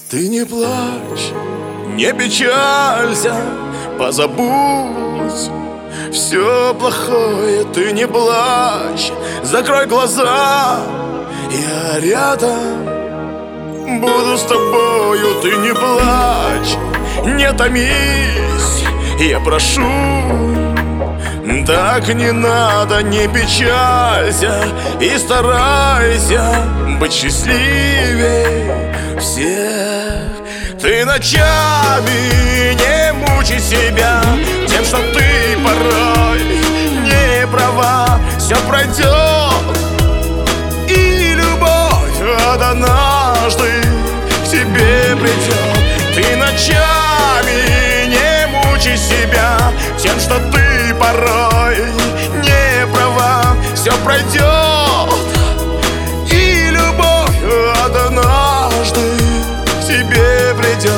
Ты не плачь, не печалься, позабудь все плохое. Ты не плачь, закрой глаза, я рядом буду с тобою. Ты не плачь, не томись, я прошу. Так не надо, не печалься и старайся быть счастливее всех. Ты ночами не мучай себя тем, что ты порой не права. Все пройдет, и любовь однажды к тебе придет. Ты ночами не мучай себя тем, что ты порой не права. Все пройдет, и любовь однажды к тебе придет.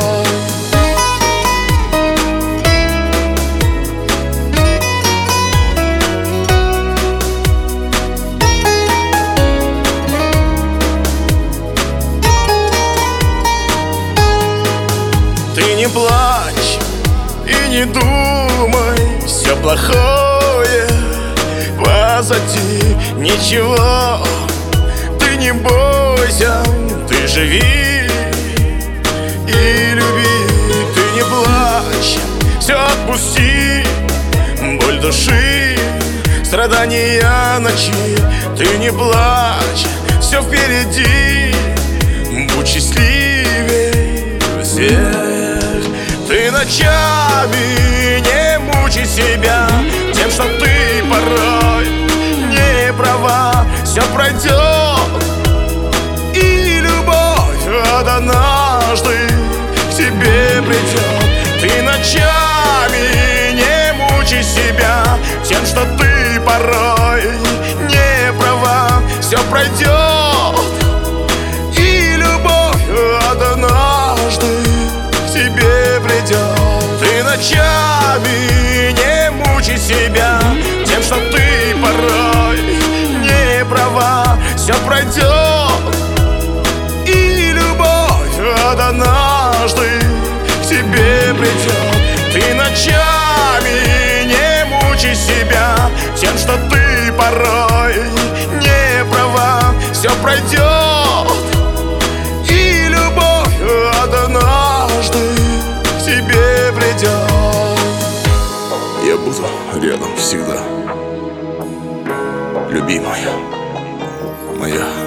Ты не плачь и не думай, все плохое позади. Ничего, ты не бойся, ты живи и люби. Ты не плачь, все отпусти, боль души, страдания ночи. Ты не плачь, все впереди, будь счастливее всех. Ты ночами не мучай себя тем, что ты порой не права. Все пройдет, и любовь однажды к тебе придет. Ты ночами не мучай себя тем, что ты порой не права. Все пройдет, и любовь однажды к тебе придет. Ты ночами не мучай себя тем, что ты порой не права. Все пройдет, и любовь однажды к тебе придет. Ты ночами не мучай себя тем, что ты порой не права. Все пройдет, и любовь однажды к тебе придет. Я буду рядом всегда, любимая моя.